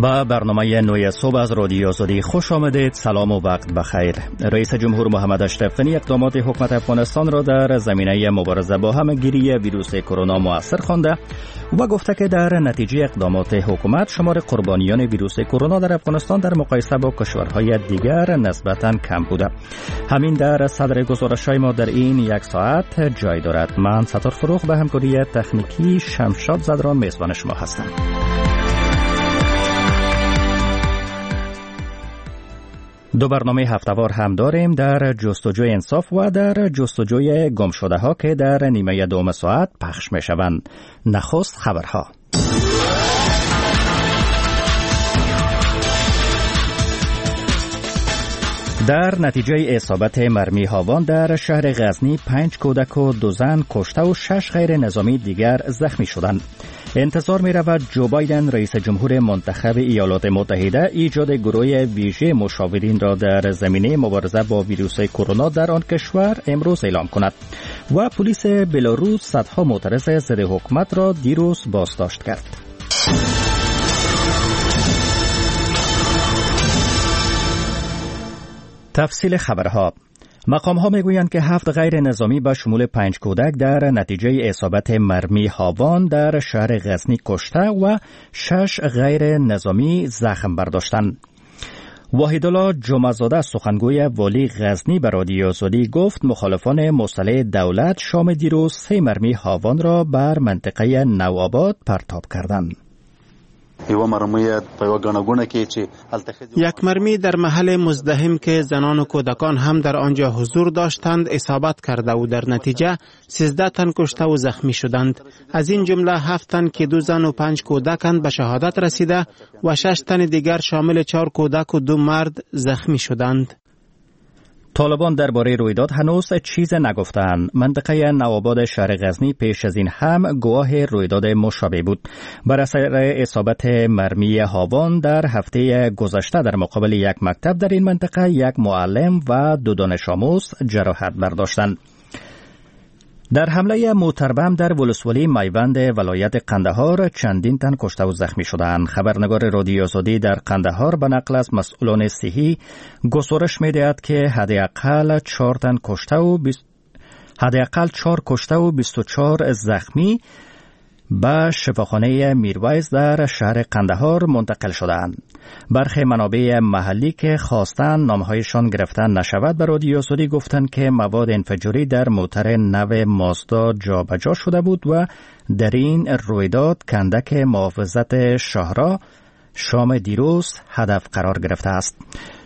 با برنامه نوی صبح از رادیو آزادی خوش آمدید. سلام و وقت بخیر. رئیس جمهور محمد اشرف غنی اقدامات حکومت افغانستان را در زمینه مبارزه با همه‌گیری ویروس کرونا مؤثر خوانده و گفته که در نتیجه اقدامات حکومت شمار قربانیان ویروس کرونا در افغانستان در مقایسه با کشورهای دیگر نسبتاً کم بوده. همین در صدر گزارش‌های ما در این یک ساعت جای دارد. من ستار فروغ به همکاری تکنیکی شمشاد زدران میزبان شما هستم. دو برنامه هفته‌وار هم داریم، در جستجوی انصاف و در جستجوی گمشده ها که در نیمه دوم ساعت پخش می شوند. نخست خبرها. در نتیجه اصابت مرمی هاوان در شهر غزنی 5 کودک و 2 زن کشته و 6 غیر نظامی دیگر زخمی شدند. انتظار می رود جو بایدن رئیس جمهور منتخب ایالات متحده ایجاد گروه ویژه مشاورین را در زمینه مبارزه با ویروس کرونا در آن کشور امروز اعلام کند و پلیس بلاروس صدها معترض ضد حکومت را دیروز بازداشت کرد. تفصیل خبرها. مقام‌ها میگویند که 7 غیر نظامی به شمول 5 کودک در نتیجه اصابت مرمی هاوان در شهر غزنی کشته و 6 غیر نظامی زخم برداشتند. واحدالله جمعه‌زاده سخنگوی والی غزنی به رادیو آزادی گفت مخالفان مسلح دولت شام دیروز 3 مرمی هاوان را بر منطقه نوآباد پرتاب کردند. یک مرمی در محل مزدحم که زنان و کودکان هم در آنجا حضور داشتند اصابت کرده و در نتیجه 13 تن کشته و زخمی شدند. از این جمله 7 تن که 2 زن و 5 کودکند به شهادت رسیده و 6 تن دیگر شامل 4 کودک و 2 مرد زخمی شدند. طالبان درباره رویداد هنوز چیز نگفتند. منطقه نوآباد شهر غزنی پیش از این هم گواه رویداد مشابه بود. بر اثر اصابت مرمی هاوان در هفته گذشته در مقابل یک مکتب در این منطقه 1 معلم و 2 دانش آموز جراحت برداشتند. در حمله موتربم در ولسوالی میوند ولایت قندهار چندین تن کشته و زخمی شدند. خبرنگار رادیو آزادی در قندهار به نقل از مسئولان صحی گزارش می‌دهد که حداقل 4 کشته و 24 زخمی به شفاخانه میرویز در شهر قندهار منتقل شدند. برخی منابع محلی که خواستند نامهایشان گرفته نشود به رادیو آزادی گفتند که مواد انفجاری در موتر نو مازدا جابجا شده بود و در این رویداد کندک محافظت شهرها شام دیروز هدف قرار گرفته است.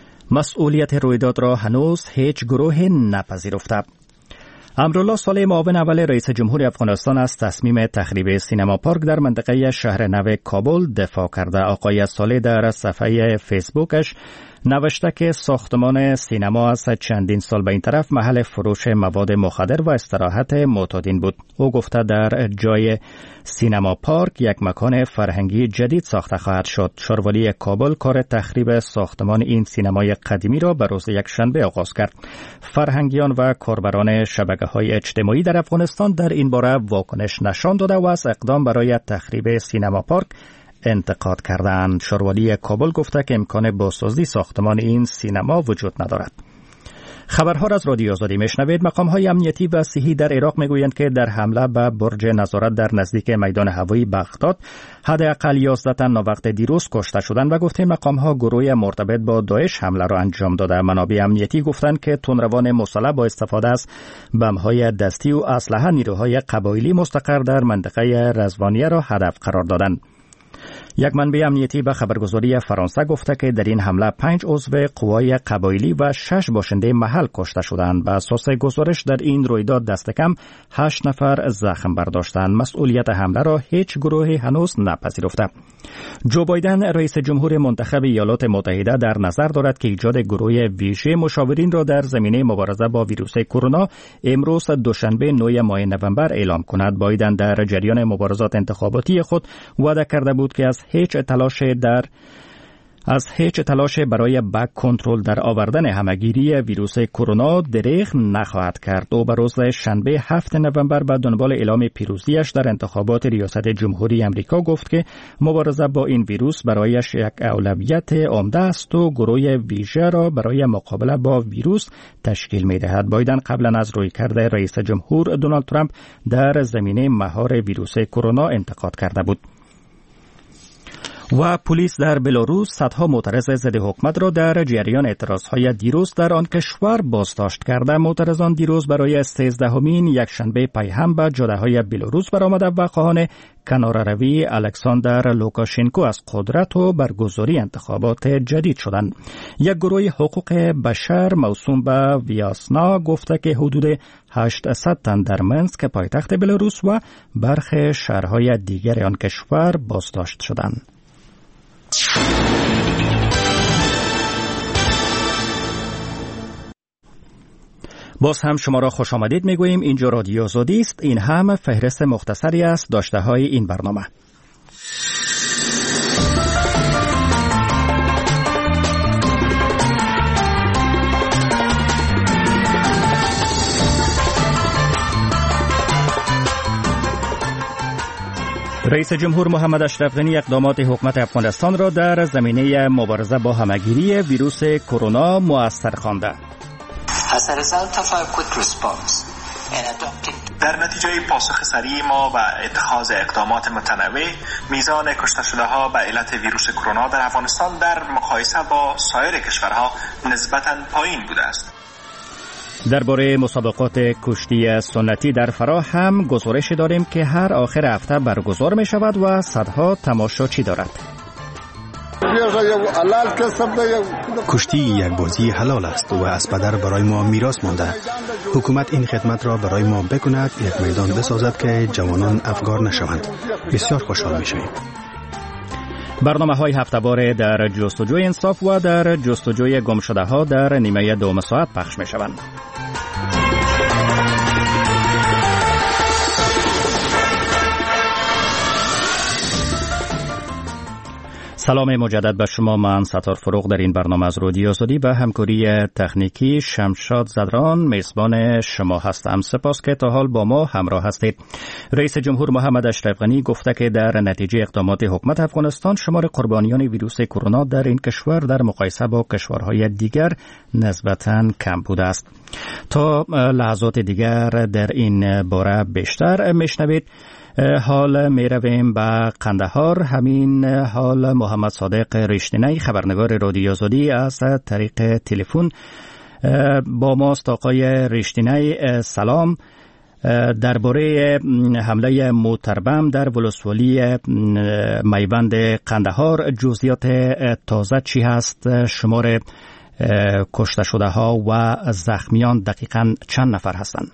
مسئولیت رویداد را هنوز هیچ گروه نپذیرفته. امرالله صالح معاون اول رئیس جمهور افغانستان از تصمیم تخریب سینما پارک در منطقه شهر نو کابل دفاع کرده. آقای صالح در صفحه فیسبوکش نوشته که ساختمان سینما از چندین سال به این طرف محل فروش مواد مخدر و استراحت معتادین بود. او گفته در جای سینما پارک یک مکان فرهنگی جدید ساخته خواهد شد. شاروالی کابل کار تخریب ساختمان این سینمای قدیمی را به روز یکشنبه آغاز کرد. فرهنگیان و کاربران شبکه‌های اجتماعی در افغانستان در این باره واکنش نشان داده و از اقدام برای تخریب سینما پارک انتقاد کردند. شاروالی کابل گفته که امکان بازسازی ساختمان این سینما وجود ندارد. خبرها را از رادیو آزادی میشنوید. مقام‌های امنیتی و صحی در عراق میگویند که در حمله به برج نظارت در نزدیک میدان هوایی بغداد حداقل 11 تن وقت دیروز کشته شدند و گفته مقام‌ها گروه مرتبط با داعش حمله را انجام داده. منابع امنیتی گفتند که تندروان مسلح با استفاده از بمب‌های دستی و اسلحه نیروهای قبایلی مستقر در منطقه رضوانیه را هدف قرار دادند. یک منبع امنیتی به خبرگزاری فرانسه گفته که در این حمله 5 عضو قوای قبایلی و 6 باشنده محل کشته شدند. بر اساس گزارش در این رویداد دست کم 8 نفر زخم برداشتند. مسئولیت حمله را هیچ گروهی هنوز نپذیرفته. جو بایدن رئیس جمهور منتخب ایالات متحده در نظر دارد که ایجاد گروه ویژه مشاورین را در زمینه مبارزه با ویروس کرونا امروز دوشنبه 9 ماه نوامبر اعلام کند. بایدن در جریان مبارزات انتخاباتی خود وعده کرده بود که از هیچ تلاش در از هیچ تلاش برای بک کنترل در آوردن همگیری ویروس کرونا دریغ نخواهد کرد. او به روز شنبه 7 نوامبر به دنبال اعلام پیروزیش در انتخابات ریاست جمهوری امریکا گفت که مبارزه با این ویروس برایش یک اولویت عمده است و گروه ویژه را برای مقابله با ویروس تشکیل می‌دهد. بایدن قبلا از رویکرد رئیس جمهور دونالد ترامپ در زمینه مهار ویروس کرونا انتقاد کرده بود. و پلیس در بلاروس صدها معترض ضد حکومت را در جریان اعتراضهای دیروز در آن کشور بازداشت کرده. معترضان دیروز برای 13مین یکشنبه پی هم به جاده‌های بلاروس برآمده و خواهان کناره‌روی الکساندر لوکاشنکو از قدرت و برگزاری انتخابات جدید شدند. یک گروه حقوق بشر موسوم به ویاسنا گفته که حدود 800 تن در منسک پایتخت بلاروس و برخی شهرهای دیگر آن کشور بازداشت شدند. باز هم شما را خوش آمدید میگوییم. اینجا رادیو آزادی است. این هم فهرست مختصری است داشته های این برنامه. رئیس جمهور محمد اشرف غنی اقدامات حکومت افغانستان را در زمینه مبارزه با همهگیری ویروس کرونا مؤثر خوانده. در نتیجه پاسخ سریع ما و اتخاذ اقدامات متنوع، میزان کشته شده ها به علت ویروس کرونا در افغانستان در مقایسه با سایر کشورها نسبتاً پایین بوده است. درباره مسابقات کشتی سنتی در فراه هم گزارش داریم که هر آخر هفته برگزار می شود و صدها تماشاچی دارد. کشتی یک بازی حلال است و از پدر برای ما میراث مانده. حکومت این خدمت را برای ما بکند، یک میدان بسازد که جوانان افگار نشوند. بسیار خوشحال میشویم. برنامه‌های هفته‌واره در جستجوی انصاف و در جستجوی گمشده‌ها در نیمه دوم ساعت پخش می‌شوند. سلام مجدد به شما. من ستار فروغ در این برنامه از رادیو آزادی به همکاری تکنیکی شمشاد زدران میزبان شما هستم. سپاس که تا حال با ما همراه هستید. رئیس جمهور محمد اشرف غنی گفته که در نتیجه اقدامات حکومت افغانستان شمار قربانیان ویروس کرونا در این کشور در مقایسه با کشورهای دیگر نسبتاً کم بوده است. تا لحظات دیگر در این باره بیشتر میشنوید. حال می رویم به قندهار. همین حال محمد صادق ریشتینی خبرنگار رادیو آزادی از طریق تلفن با ماست. آقای ریشتینی سلام. درباره حمله موتربم در ولسوالی میوند قندهار جزئیات تازه چی هست؟ شمار کشته شده ها و زخمیان دقیقاً چند نفر هستند؟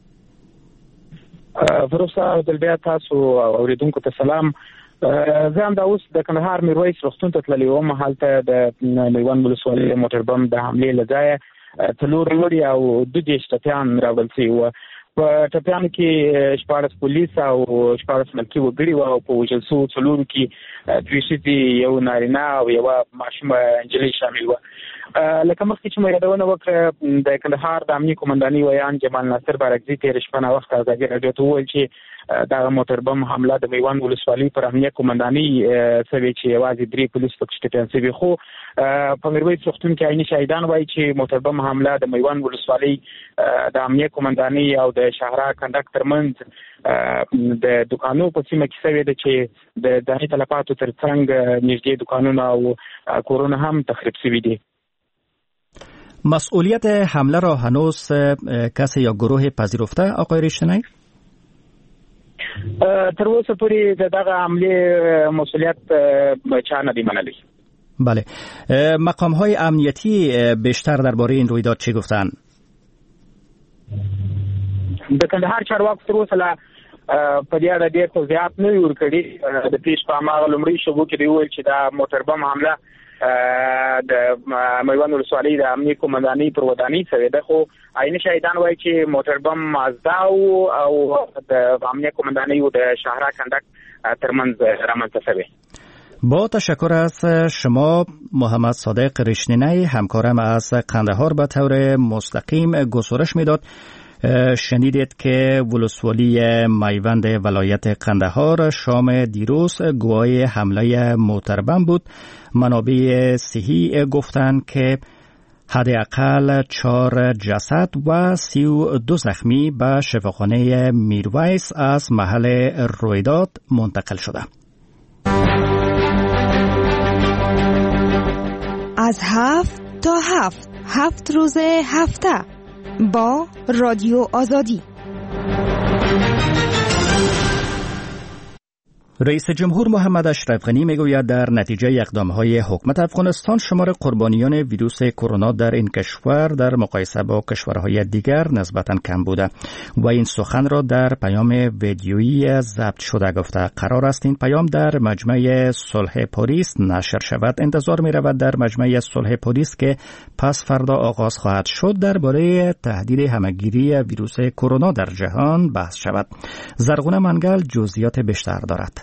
فروسا دلبیا تاسو اوریدونکو ته سلام. زه هم دا اوس د کندهار میرویس روغتون ته تللی وم. هلته د میوند ولسوالۍ موټربم د حملې له ځایه 4 لوري او 2 ټپیان راوړل شوي وو. په ټپیانو کې 14 پولیس او 14 ملکي وګړي وو او په وژل شوو 4 کې 3 ښځې، یو نارینه او یوه ماشومه نجلۍ شامل وه. لکه مخکې چې مو یادونه وکړه، د کندهار د امنیې قومندانۍ ویان جمال ناصر بارکزي تېره شپه ناوخته ازادي راډیو ته وویل چې دغه موټربم حمله د میوند ولسوالۍ پر امنیه قومندانۍ شوې چې یوازې 3 پولیس پکې ټپیان شوي. خو په میرویس روغتون کې عیني شاهدان وایي چې موټربم حمله د میوند ولسوالۍ د امنیه قومندانۍ او د شهرا کنډک ترمنځ د دکانو په سیمه کې شوې ده چې د دهني تلفاتو ترڅنګ نږدې دکانونه او کورونه هم تخریب شوي دي. مسئولیت حمله را هنوز کسی یا گروه پذیرفته آقای ریشتینی؟ تر اوسه پورې دغه حمله مسئولیت چا نه دی منلی. بله. مقام‌های امنیتی بیشتر درباره این رویداد چی گفتن؟ د کندهار چارواکو تر اوسه لا په دې اړه ډېر توضیحات نه دي ورکړي. د پیش په هماغه لومړي شګو کې دی ویل چې دا موټربم حمله د میوند ولسوالۍ د امنیې قومندانۍ پر ودانۍ شوې ده. خو عیني شاهدان وایي چې موټربم مازدا او د امنیې قومندانۍ او د شهرا کنډک ترمنځ رامنځته شوې. با تشکر از شما محمد صادق ریشنینی، همکارم از قندهار به طور مستقیم گزارش میداد. شنیدید که ولسوالی میوند ولایت قندهار شام دیروز گواهی حمله موتربم بود. منابع صحی گفتند که حداقل 4 جسد و 32 زخمی به شفاخانه میرویس از محل رویداد منتقل شده. از 7 تا 7 روز هفته با رادیو آزادی. رئیس جمهور محمد اشرف غنی میگوید در نتیجه اقدام‌های حکومت افغانستان شمار قربانیان ویروس کرونا در این کشور در مقایسه با کشورهای دیگر نسبتاً کم بوده و این سخن را در پیام ویدیویی ضبط شده گفته. قرار است این پیام در مجمع صلح پاریس نشر شود. انتظار می‌رود در مجمع صلح پاریس که پس فردا آغاز خواهد شد درباره تهدید همه‌گیری ویروس کرونا در جهان بحث شود. زرغونه منگل جزئیات بیشتر دارد.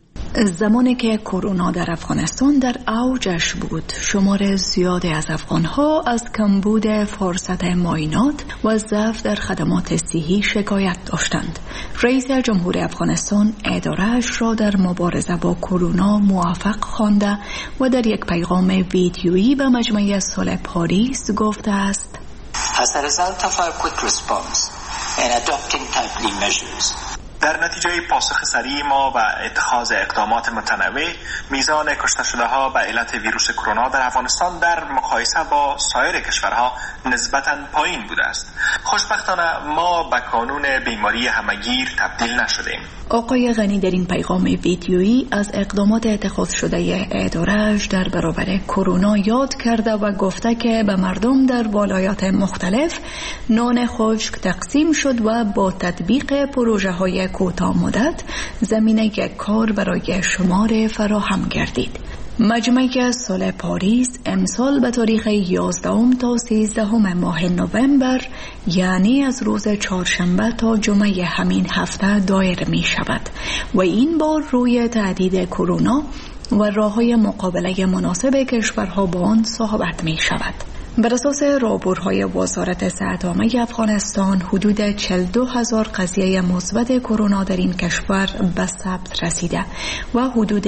زمانی که کرونا در افغانستان در اوجش بود، شمار زیادی از افغانها از کمبود فرصت معاینات و ضعف در خدمات صحی شکایت داشتند. رئیس جمهور افغانستان اداره‌اش را در مبارزه با کرونا موفق خوانده و در یک پیغام ویدیویی به مجمع صلح پاریس گفته است: As a result of our quick response and adopting timely measures, در نتیجه پاسخ سریع ما و اتخاذ اقدامات متنوع، میزان کشته شده ها به علت ویروس کرونا در افغانستان در مقایسه با سایر کشورها نسبتاً پایین بوده است. خوشبختانه ما به قانون بیماری همه‌گیر تبدیل نشدیم. آقای غنی در این پیغام ویدیویی از اقدامات اتخاذ شده اداره‌اش در برابر کرونا یاد کرده و گفته که به مردم در ولایات مختلف نان خشک تقسیم شد و با تطبیق پروژه‌های کوتاه مدت زمینه کار برای شمار فراهم گردید. مجمع صلح پاریس امسال به تاریخ 11 تا 13 ماه نوامبر، یعنی از روز چهارشنبه تا جمعه همین هفته دایر می شود و این بار روی تهدید کرونا و راه‌های مقابله مناسب کشورها با آن صحبت می شود. بر اساس راهبردهای وزارت صحت عامه افغانستان، حدود 42,000 قضیه مثبت کرونا در این کشور به ثبت رسیده و حدود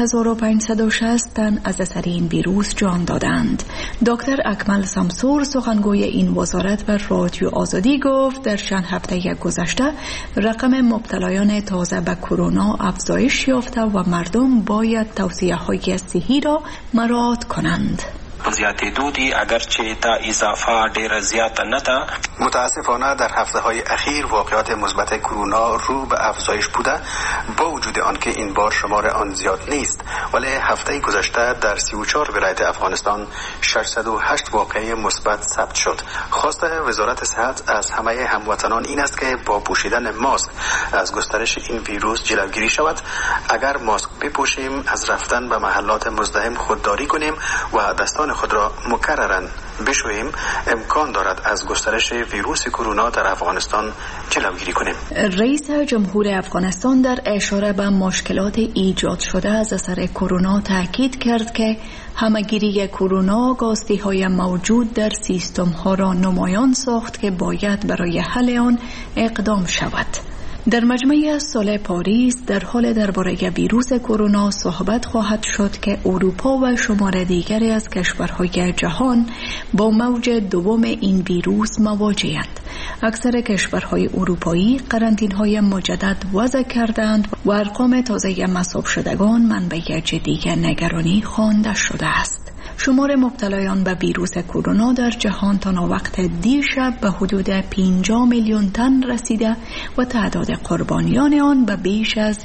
1560 تن از اثر این ویروس جان دادند. دکتر اکمل سمسور، سخنگوی این وزارت، به رادیو آزادی گفت در چند هفته گذشته رقم مبتلایان تازه به کرونا افزایش یافته و مردم باید توصیه‌های صحی را مراعات کنند. زیاتیدودی اگرچه تا اضافه دیر زیاد نده. متاسفانه در هفته های اخیر واقعات مثبت کرونا رو به افزایش بوده، با وجود آنکه این بار شمار آن زیاد نیست، ولی هفته گذشته در 34 ولایت افغانستان 608 واقعه مثبت ثبت شد. خواسته وزارت صحت از همه هموطنان این است که با پوشیدن ماسک از گسترش این ویروس جلوگیری شود. اگر ماسک بپوشیم، از رفتن به محلات مزدحم خودداری کنیم و دستان خود را مکررن بشوییم، امکان دارد از گسترش ویروس کرونا در افغانستان جلوگیری کنیم. رئیس جمهور افغانستان در اشاره به مشکلات ایجاد شده از اثر کرونا تاکید کرد که همه‌گیری کرونا کاستی‌های موجود در سیستم‌ها را نمایان ساخت که باید برای حل آن اقدام شود. در مجمع صلح پاریس در حال درباره ویروس کرونا صحبت خواهد شد که اروپا و شمار دیگری از کشورهای جهان با موج دوم این ویروس مواجه‌اند. اکثر کشورهای اروپایی قرنطینه‌های مجدد وضع کردند و ارقام تازه مصاب شدگان منبع جدی نگرانی خوانده شده است. شمار مبتلایان به ویروس کرونا در جهان تا وقت دیشب به حدود 50 میلیون تن رسیده و تعداد قربانیان آن به بیش از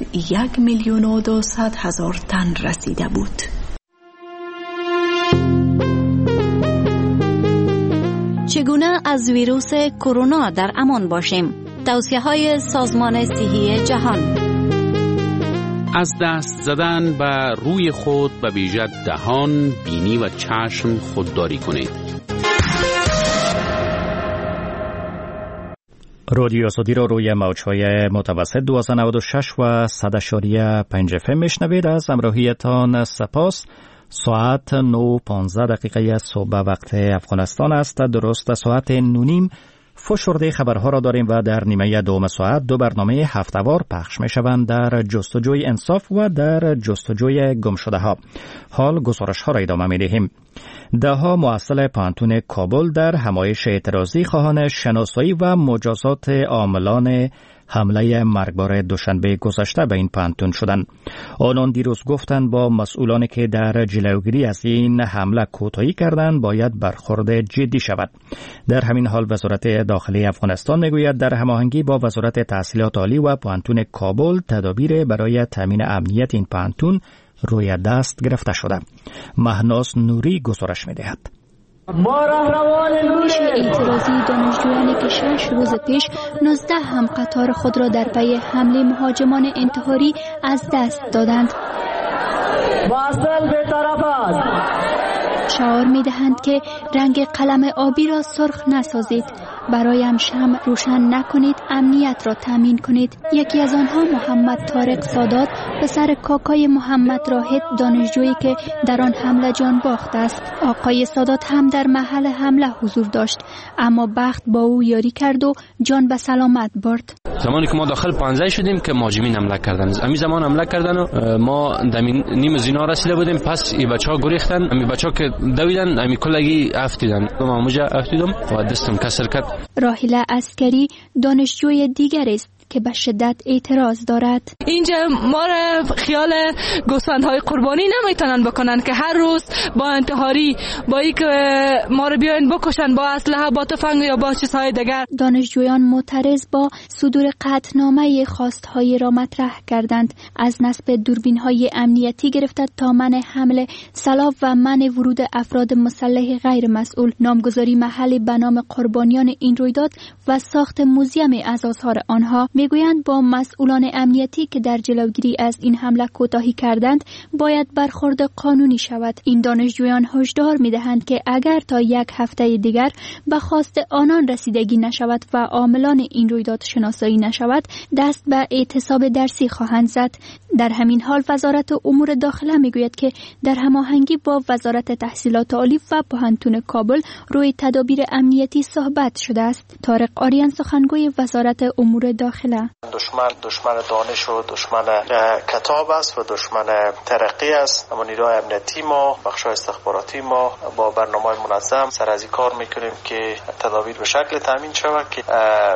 1,200,000 تن رسیده بود. چگونه از ویروس کرونا در امان باشیم؟ توصیه‌های سازمان صحی جهان. از دست زدن به روی خود به ویژه دهان، بینی و چشم خودداری کنید. رادیو آزادی را روی موج‌های متوسط 1296 و 100.5 FM میشنوید. از همراهیتان سپاس. ساعت 9:15 صبح وقت افغانستان است. درست ساعت 9:30 فشرده خبرها را داریم و در نیمه دوم ساعت دو برنامه هفته‌وار پخش می‌شوند در جستجوی انصاف و در جستجوی گمشده‌ها. حال گزارش‌ها را ادامه می‌دهیم. ده‌ها محصل پانتون کابل در همایش اعتراضی خواهان شناسایی و مجازات عاملان حمله مرگبار دوشنبه گذشته به این پانتون شدند. آنان دیروز گفتند با مسئولانی که در جلوگیری از این حمله کوتاهی کردند باید برخورد جدی شود. در همین حال وزارت داخلی افغانستان میگوید در هماهنگی با وزارت تحصیلات عالی و پانتون کابل تدابیر برای تامین امنیت این پانتون روی دست گرفته شده. مهناز نوری گزارش می‌دهد. همایش اعتراضی دانشجویانی که 6 روز پیش 19 هم قطار خود را در پی حمله مهاجمان انتحاری از دست دادند. شعار می دهند که رنگ قلم آبی را سرخ نسازید، برایم شمع روشن نکنید، امنیت را تامین کنید. یکی از آنها محمد طارق سادات، پسر کاکای محمد راحت دانشجویی که در آن حمله جان باخته است. آقای سادات هم در محل حمله حضور داشت، اما بخت با او یاری کرد و جان به سلامت برد. زمانی که ما داخل پانزه شدیم که مهاجمین حمله کردن، امی زمان حمله کردن و ما نیم زینا رسیده بودیم. پس این بچه‌ها گریختن، امی بچه‌ها که دویدن امی کلگی افتیدن. ما موجه افتیدم و دستم کسر کرد. راحله عسکری دانشجوی دیگر است که به شدت اعتراض دارد. اینجا ما را خیال گوسفندهای قربانی نمیتونن بکنن که هر روز با انتحاری با این که ما را بیاین بکشن با اسلحه، با تفنگ یا با چیزهای دیگر. دانشجویان معترض با صدور قطعنامه خواستهای را مطرح کردند، از نصب دوربین‌های امنیتی گرفته تا منع حمله سلاح و منع ورود افراد مسلح غیر مسئول، نامگذاری محل به نام قربانیان این رویداد و ساخت موزیم از آثار آنها. میگویند با مسئولان امنیتی که در جلوگیری از این حمله کوتاهی کردند باید برخورد قانونی شود. این دانشجویان هشدار میدهند که اگر تا یک هفته دیگر به خواست آنان رسیدگی نشود و عاملان این رویداد شناسایی نشود دست به اعتصاب درسی خواهند زد. در همین حال وزارت امور داخله میگوید که در هماهنگی با وزارت تحصیلات عالی و پانتون کابل روی تدابیر امنیتی صحبت شده است. طارق آریان سخنگوی وزارت امور داخله: دشمن دانش و دشمن کتاب است و دشمن ترقی است. اما نیروی امنیتی ما، بخش‌های استخباراتی ما با برنامه‌های منظم سر از این کار میکنیم که تدابیر به شکل تامین شود که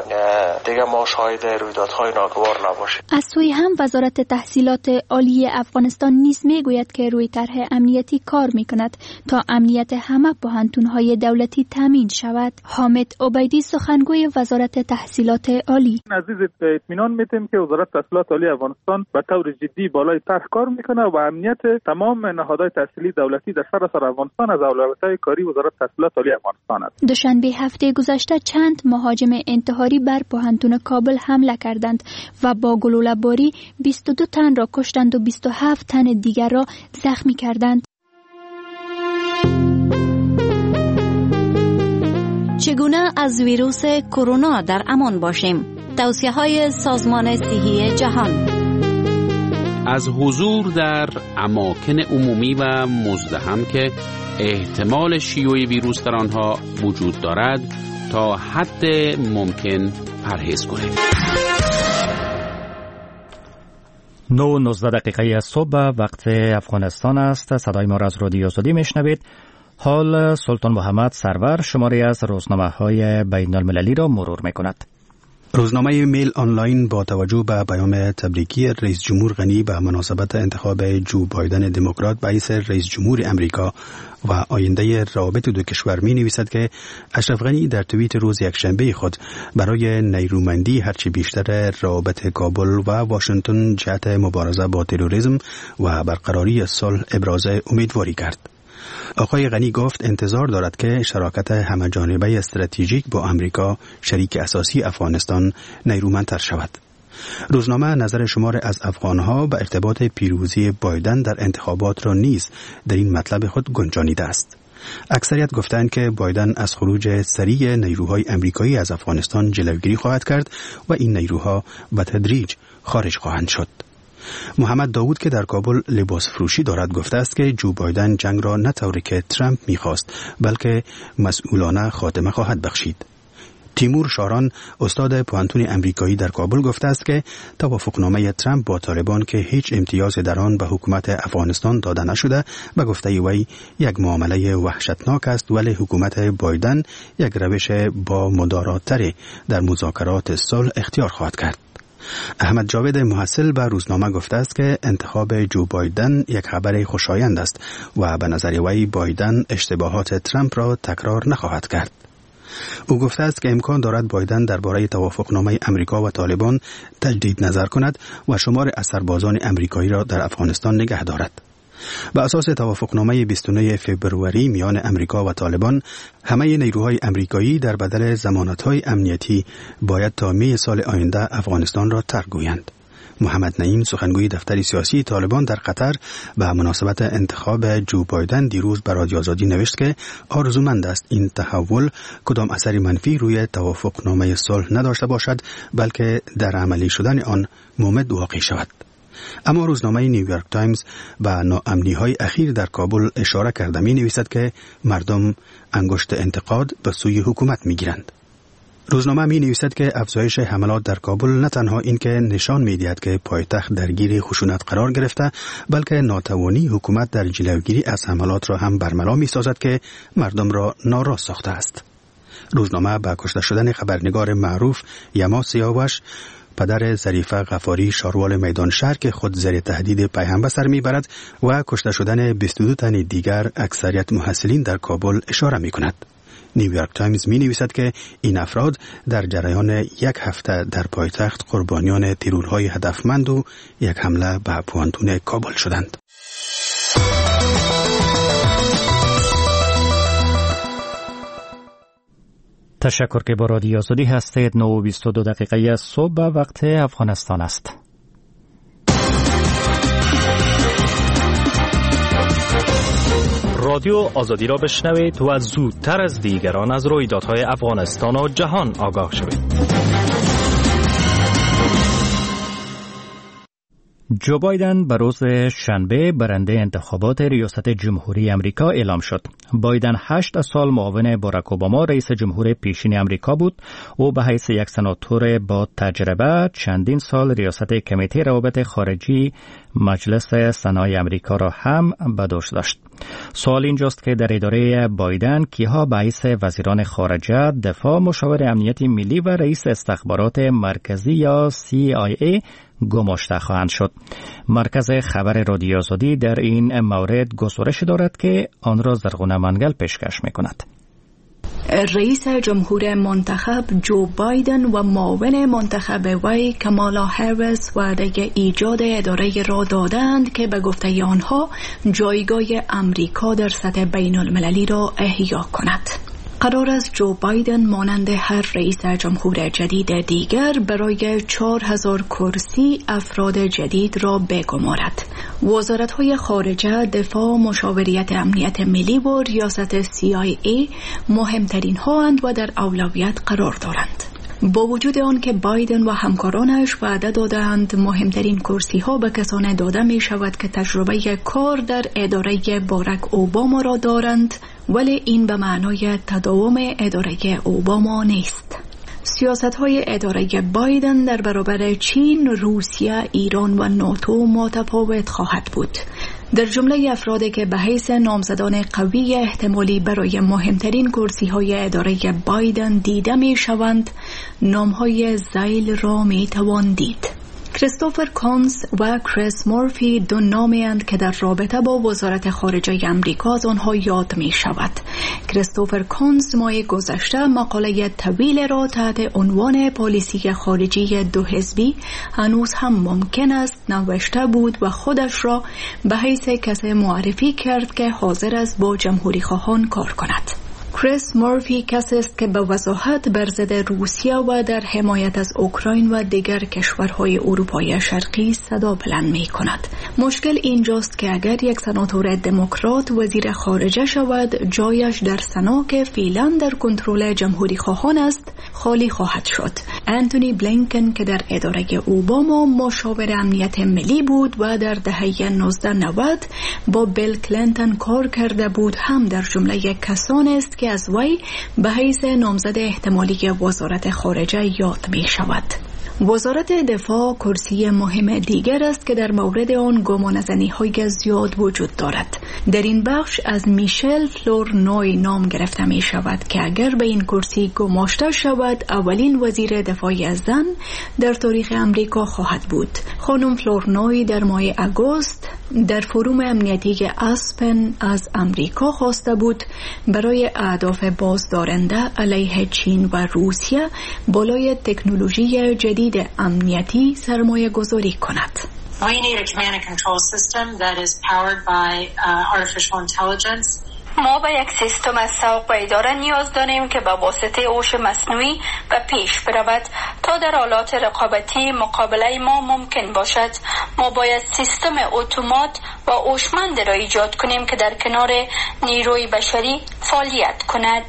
دیگه ما شاهد رویدادهای ناگوار نباشیم. از سوی هم وزارت تحصیلات عالی افغانستان نیز میگوید که روی طرح امنیتی کار میکند تا امنیت همه پوهنتون‌های دولتی تامین شود. حامد عبیدی سخنگوی وزارت تحصیلات عالی: عزیز اطمینان میتیم که وزارت تحصیلات عالی افغانستان به طور جدی بالای طرح کار میکنه و امنیت تمام نهادهای تحصیلی دولتی در سراسر افغانستان از اولویت‌های کاری وزارت تحصیلات عالی افغانستان است. دوشنبه هفته گذشته چند مهاجم انتحاری بر پوهنتون کابل حمله کردند و با گلوله‌باری 22 تن را کشتند و 27 تن دیگر را زخمی کردند. چگونه از ویروس کرونا در امان باشیم؟ توصیه‌های سازمان صحی جهان. از حضور در اماکن عمومی و مزدحم که احتمال شیوع ویروس در آنها وجود دارد تا حد ممکن پرهیز کنیم. 9:19 صبح وقت افغانستان است. صدای ما را از رادیو آزادی میشنوید. حال سلطان محمد سرور شماری از روزنامه‌های بین المللی را مرور می‌کند. روزنامه میل آنلاین با توجه به پیام تبریکی رئیس جمهور غنی به مناسبت انتخاب جو بایدن دموکرات به حیث رئیس جمهور امریکا و آینده روابط دو کشور می نویسد که اشرف غنی در توییت روز یکشنبه خود برای نیرومندی هرچی بیشتر روابط کابل و واشنگتن جهت مبارزه با تروریسم و برقراری صلح ابراز امیدواری کرد. آقای غنی گفت انتظار دارد که شراکت همه‌جانبه استراتژیک با امریکا شریک اساسی افغانستان نیرومندتر شود. روزنامه نظر شمار از افغانها به ارتباط پیروزی بایدن در انتخابات را نیز در این مطلب خود گنجانیده است. اکثریت گفتند که بایدن از خروج سریع نیروهای امریکایی از افغانستان جلوگیری خواهد کرد و این نیروها به تدریج خارج خواهند شد. محمد داوود که در کابل لباس فروشی دارد گفته است که جو بایدن جنگ را نه طوری که ترامپ می‌خواست بلکه مسئولانه خاتمه خواهد بخشید. تیمور شاران استاد پوهنتون امریکایی در کابل گفته است که توافقنامه ترامپ با طالبان که هیچ امتیازی در آن به حکومت افغانستان داده نشده به گفته وی یک معامله وحشتناک است، ولی حکومت بایدن یک روش با مدارات‌تری در مذاکرات صلح اختیار خواهد کرد. احمد جاوید محصل به روزنامه گفته است که انتخاب جو بایدن یک خبر خوشایند است و به نظر وی بایدن اشتباهات ترامپ را تکرار نخواهد کرد. او گفته است که امکان دارد بایدن درباره توافقنامه امریکا و طالبان تجدید نظر کند و شمار سربازان امریکایی را در افغانستان نگه دارد. به اساس توافقنامه 29 فوریه میان امریکا و طالبان، همه نیروهای امریکایی در بدل ضمانت‌های امنیتی باید تا می سال آینده افغانستان را ترک گویند. محمد نعیم سخنگوی دفتر سیاسی طالبان در قطر به مناسبت انتخاب جو بایدن دیروز به رادیو آزادی نوشت که آرزومند است این تحول کدام اثر منفی روی توافقنامه صلح نداشته باشد بلکه در عملی شدن آن ممد واقع شود. اما روزنامه نیویورک تایمز به ناامنی‌های اخیر در کابل اشاره کرده می‌نویسد که مردم انگشت انتقاد به سوی حکومت می‌گیرند. روزنامه می‌نویسد که افزایش حملات در کابل نه تنها این که نشان می‌دهد که پایتخت درگیر خشونت قرار گرفته، بلکه ناتوانی حکومت در جلوگیری از حملات را هم برملا می‌سازد که مردم را ناراض ساخته است. روزنامه با کشته شدن خبرنگار معروف یما سیاوش، پدر ظریفه غفاری شاروال میدان شهر که خود زیر تهدید پیهم به سر میبرد، و کشته شدن 22 تن دیگر اکثریت محصلین در کابل اشاره میکند. نیویورک تایمز می نویسد که این افراد در جریان یک هفته در پایتخت قربانیان ترورهای هدفمند و یک حمله به پوهنتون کابل شدند. تشکر که با رادیو آزادی هستید. 9:22 دقیقه صبح وقت افغانستان است. رادیو آزادی را بشنوید و زودتر از دیگران از رویدادهای افغانستان و جهان آگاه شوید. جو بایدن به روز شنبه برنده انتخابات ریاست جمهوری امریکا اعلام شد. بایدن 8 سال معاون باراک اوباما رئیس جمهور پیشین امریکا بود. او به حیث یک سناتور با تجربه چندین سال ریاست کمیته روابط خارجی مجلس سنای امریکا را هم به دوش داشت. سوال اینجاست که در اداره بایدن کیها به حیث وزیران خارجه، دفاع، مشاور امنیت ملی و رئیس استخبارات مرکزی یا CIA گماشته خواهند شد. مرکز خبر رادیو آزادی در این مورد گزارش دارد که آن را زرغونه منگل پیشکش می‌کند. رئیس جمهور منتخب جو بایدن و معاون منتخب وی کامالا هریس وعده ایجاد اداره را دادند که به گفته آنها جایگاه امریکا در سطح بین المللی را احیا کند. قرار است جو بایدن مانند هر رئیس جمهور جدید دیگر برای 4000 کرسی افراد جدید را بگمارد. وزارت‌های خارجه، دفاع، مشاوریت امنیت ملی و ریاست CIA مهمترین هاند و در اولویت قرار دارند. با وجود آن که بایدن و همکارانش وعده دادند مهمترین کرسی ها به کسان داده می شود که تجربه کار در اداره باراک اوباما را دارند، ولی این به معنای تداوم اداره اوباما نیست. سیاست‌های اداره بایدن در برابر چین، روسیه، ایران و ناتو متفاوت خواهد بود. در جمله افرادی که به حیث نامزدان قوی احتمالی برای مهمترین کرسی‌های اداره بایدن دیده می‌شوند، نام‌های ذیل را می‌توان دید. کریستوفر کونز و کریس مورفی دو نامی اند که در رابطه با وزارت خارجه امریکا از آنها یاد می شود. کریستوفر کونز ماه گذشته مقاله طویل را تحت عنوان پالیسی خارجی دو حزبی هنوز هم ممکن است نوشته بود و خودش را به حیث کسی معرفی کرد که حاضر است با جمهوری خواهان کار کند. کریس مورفی کسی است که به وضاحت بر ضد روسیه و در حمایت از اوکراین و دیگر کشورهای اروپای شرقی صدا بلند می کند. مشکل اینجاست که اگر یک سناتور دموکرات وزیر خارجه شود، جایش در سنا که فعلا در کنترل جمهوری خواهان است خالی خواهد شد. انتونی بلینکن که در اداره اوباما مشاور امنیت ملی بود و در دهه 1990 با بیل کلینتون کار کرده بود، هم در جمله کسانی است که از وی به حیث نامزد احتمالی وزارت خارجه یاد می شود. وزارت دفاع کرسی مهم دیگر است که در مورد آن گمانه‌زنی‌های زیاد وجود دارد. در این بخش از میشل فلورنوی نام گرفته می شود که اگر به این کرسی گماشته شود اولین وزیر دفاع زن در تاریخ امریکا خواهد بود. خانم فلورنوی در ماه اگوست در فروم امنیتی اسپن از امریکا خواسته بود برای اهداف بازدارنده علیه چین و روسیه بالای تکنولوژی جدید امنیتی سرمایه گذاری کند. We need a command and control system that is powered by artificial intelligence. ما به یک سیستم از سوق و اداره نیاز داریم که به واسطه هوش مصنوعی به پیش برود تا در حالات رقابتی مقابله ما ممکن باشد. ما باید سیستم اتومات و هوشمند را ایجاد کنیم که در کنار نیروی بشری فعالیت کند.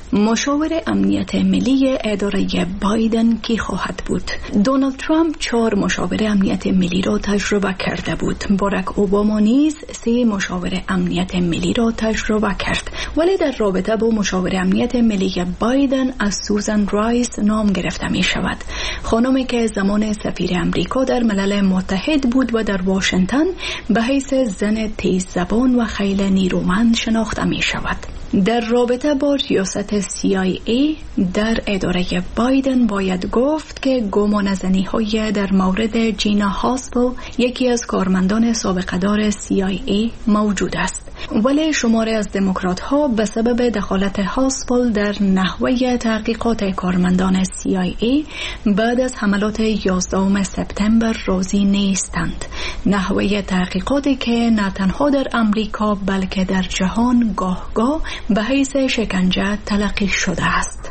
مشاور امنیت ملی اداره بایدن کی خواهد بود؟ دونالد ترامپ 4 مشاور امنیت ملی را تجربه کرده بود. باراک اوباما نیز 3 مشاور امنیت ملی را تجربه کرد. ولی در رابطه با مشاور امنیت ملی بایدن از سوزان رایس نام گرفته می شود. خانمی که زمان سفیر امریکا در ملل متحد بود و در واشنگتن به حیث زن تیز زبان و خیلی نیرومند شناخته می شود. در رابطه با ریاست CIA در اداره بایدن باید گفت که گمانه‌زنی‌های در مورد جینا هاسپل یکی از کارمندان سابقه‌دار CIA موجود است. ولی شماری از دموکرات‌ها به سبب دخالت هاسپل در نحوه تحقیقات کارمندان CIA بعد از حملات 11 سپتامبر راضی نیستند. نحوه تحقیقاتی که نه تنها در امریکا بلکه در جهان گاه به حیث شکنجه تلقی شده است.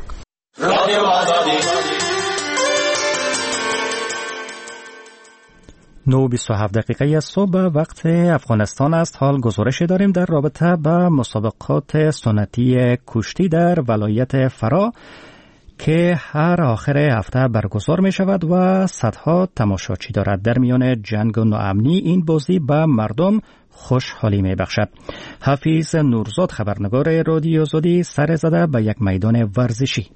9:27 دقیقه صبح وقت افغانستان است. حال گزارش داریم در رابطه با مسابقات سنتی کشتی در ولایت فرا که هر آخر هفته برگزار می شود و صدها تماشاچی دارد. در میان جنگ و ناامنی این بازی به مردم خوشحالی می بخشد. حفیظ نورزاد خبرنگار رادیو آزادی سر زده به یک میدان ورزشی.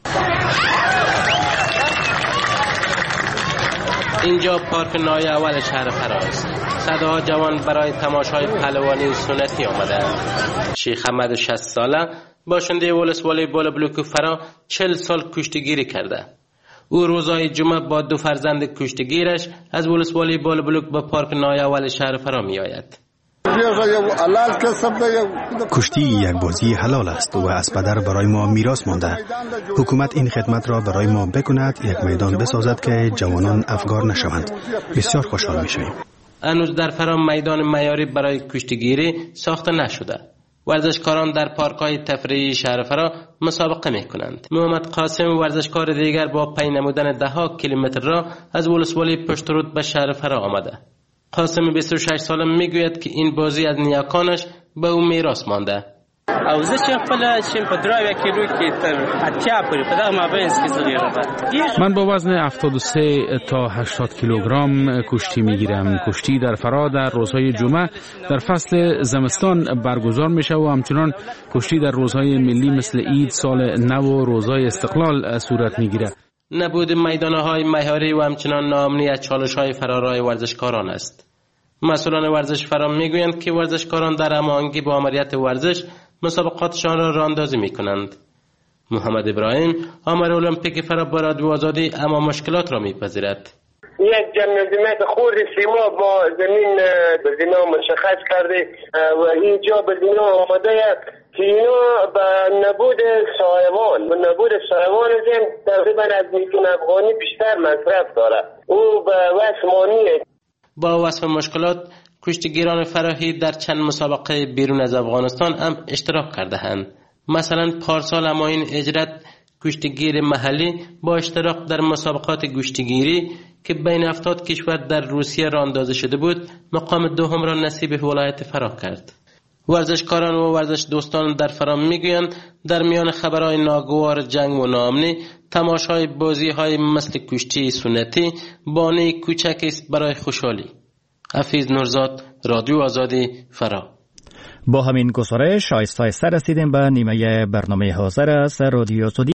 اینجا پارک نای اول شهر فرا است. صدها جوان برای تماشای پهلوانی سنتی آمدند. شیخ احمد 60 ساله باشنده ولسوالی بال بلوک فرا 40 سال کشتیگیری کرده. او روزهای جمعه با 2 فرزند کشتیگیرش از ولسوالی بال بلوک به پارک نای اول شهر فرا می آید. کشتی یک بازی حلال است و از پدر برای ما میراث مانده. حکومت این خدمت را برای ما بکند، یک میدان بسازد که جوانان افگار نشوند. بسیار خوشحال میشویم. هنوز در فرا میدان معیاری برای کشتیگیری ساخته نشده. ورزشکاران در پارک‌های تفریحی شهر فرا مسابقه می‌کنند. محمد قاسم ورزشکار دیگر با پی نمودن 10 کیلومتر را از ولسوالی پشترود به شهر فرا آمده. قاسم 26 ساله میگوید که این بازی از نیاکانش به او میراث مانده. او زه چې خپل شم په 3 کیلو کې تر 80 پورې په دغه مابین کې زغیره. من با وزن 73 تا 80 کیلوگرم کشتی میگیرم. کشتی در فرا در روزهای جمعه در فصل زمستان برگزار میشه و همچنان کشتی در روزهای ملی مثل عید، سال نو و روزهای استقلال صورت میگیره. نبود میدانهای مهاری و همچنان ناامنی از چالش‌های فرارای ورزشکاران است. مسئولان ورزش فرا میگویند که ورزشکاران در هماهنگی با آمریت ورزش مسابقاتشان را راهاندازی میکنند. محمد ابراهیم آمر المپیک فرا با رادیو آزادی اما مشکلات را میپذیرد. یک جمعیت خورد سیما با زمین بزینا مشخص کرده و اینجا بزینا آمده که اینا به نبود سایوان زم تقریبا از میلیون افغانی بیشتر مصرف داره. او به وصف مانیه. با وصف مشکلات کشتیگیران فراهی در چند مسابقه بیرون از افغانستان هم اشتراک کرده اند. مثلا پارسال اماین اجرت کشتیگیر محلی با اشتراک در مسابقات کشتیگیری که بین 70 کشور در روسیه راه اندازی شده بود مقام دوم را نصیب ولایت فرا کرد. ورزشکاران و ورزش دوستان در فرا میگویند در میان خبرهای ناگوار جنگ و ناامنی تماشای بازی‌های مثل کشتی سنتی بانه کوچک است برای خوشحالی. حفیظ نورزاد، رادیو آزادی، فرا. با همین گزارش آیسته رسیدیم به نیمه برنامه حاضر از رادیو آزادی.